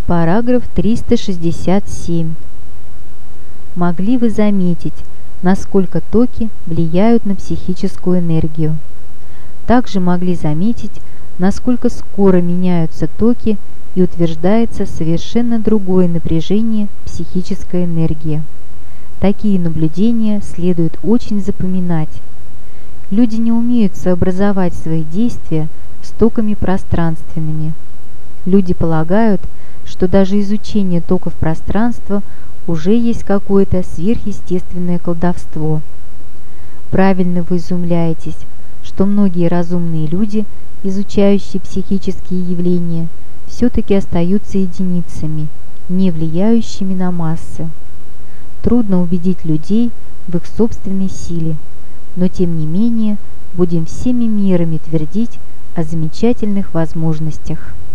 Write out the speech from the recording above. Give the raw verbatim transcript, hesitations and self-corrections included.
Параграф триста шестьдесят семь. Могли вы заметить, насколько токи влияют на психическую энергию? Также могли заметить, насколько скоро меняются токи и утверждается совершенно другое напряжение психической энергии. Такие наблюдения следует очень запоминать. Люди не умеют сообразовать свои действия с токами пространственными. Люди полагают, что даже изучение токов пространства уже есть какое-то сверхъестественное колдовство. Правильно вы изумляетесь, что многие разумные люди, изучающие психические явления, все-таки остаются единицами, не влияющими на массы. Трудно убедить людей в их собственной силе, но тем не менее будем всеми мерами твердить о замечательных возможностях.